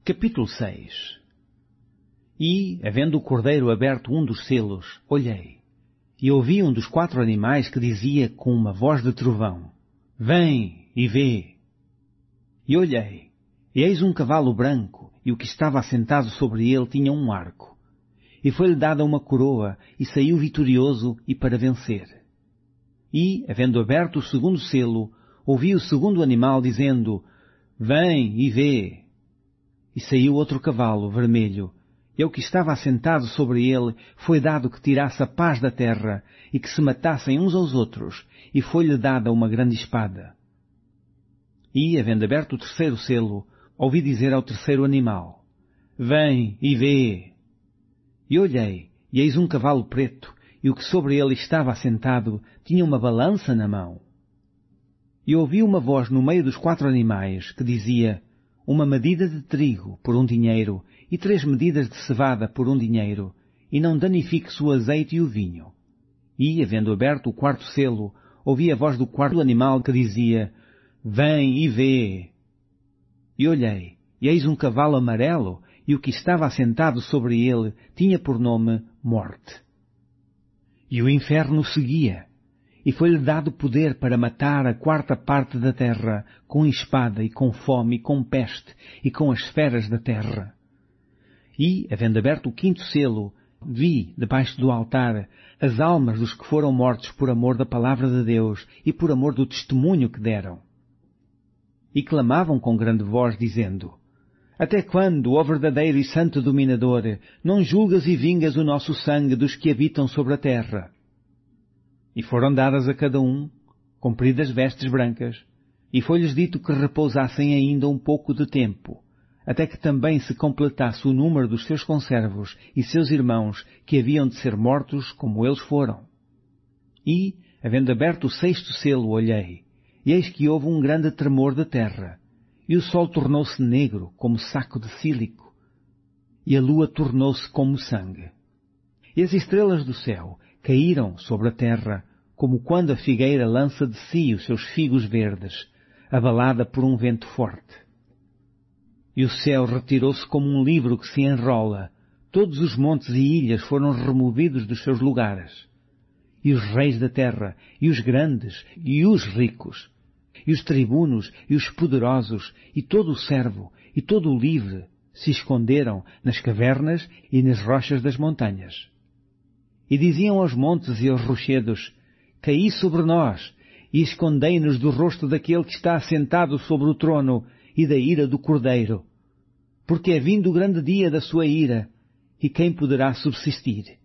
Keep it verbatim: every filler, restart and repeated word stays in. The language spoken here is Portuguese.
Capítulo seis. E, havendo o cordeiro aberto um dos selos, olhei, e ouvi um dos quatro animais que dizia com uma voz de trovão: Vem e vê. E olhei, e eis um cavalo branco, e o que estava assentado sobre ele tinha um arco. E foi-lhe dada uma coroa, e saiu vitorioso e para vencer. E, havendo aberto o segundo selo, ouvi o segundo animal dizendo: Vem e vê. E saiu outro cavalo vermelho, e ao que estava assentado sobre ele foi dado que tirasse a paz da terra, e que se matassem uns aos outros, e foi-lhe dada uma grande espada. E, havendo aberto o terceiro selo, ouvi dizer ao terceiro animal: Vem e vê. E olhei, e eis um cavalo preto, e o que sobre ele estava assentado tinha uma balança na mão. E ouvi uma voz no meio dos quatro animais, que dizia: Uma medida de trigo por um dinheiro, e três medidas de cevada por um dinheiro, e não danifiques o azeite e o vinho. E, havendo aberto o quarto selo, ouvi a voz do quarto animal que dizia: Vem e vê. E olhei, e eis um cavalo amarelo, e o que estava assentado sobre ele tinha por nome Morte. E o inferno seguia, e foi-lhe dado poder para matar a quarta parte da terra, com espada, e com fome, e com peste, e com as feras da terra. E, havendo aberto o quinto selo, vi, debaixo do altar, as almas dos que foram mortos por amor da palavra de Deus e por amor do testemunho que deram. E clamavam com grande voz, dizendo: Até quando, ó verdadeiro e santo dominador, não julgas e vingas o nosso sangue dos que habitam sobre a terra? E foram dadas a cada um compridas vestes brancas, e foi-lhes dito que repousassem ainda um pouco de tempo, até que também se completasse o número dos seus conservos e seus irmãos que haviam de ser mortos como eles foram. E, havendo aberto o sexto selo, olhei, e eis que houve um grande tremor da terra, e o sol tornou-se negro como saco de sílico, e a lua tornou-se como sangue. E as estrelas do céu caíram sobre a terra, como quando a figueira lança de si os seus figos verdes, abalada por um vento forte. E o céu retirou-se como um livro que se enrola, todos os montes e ilhas foram removidos dos seus lugares. E os reis da terra, e os grandes, e os ricos, e os tribunos, e os poderosos, e todo o servo, e todo o livre, se esconderam nas cavernas e nas rochas das montanhas. E diziam aos montes e aos rochedos: Caí sobre nós, e escondei-nos do rosto daquele que está assentado sobre o trono e da ira do Cordeiro. Porque é vindo o grande dia da sua ira, e quem poderá subsistir?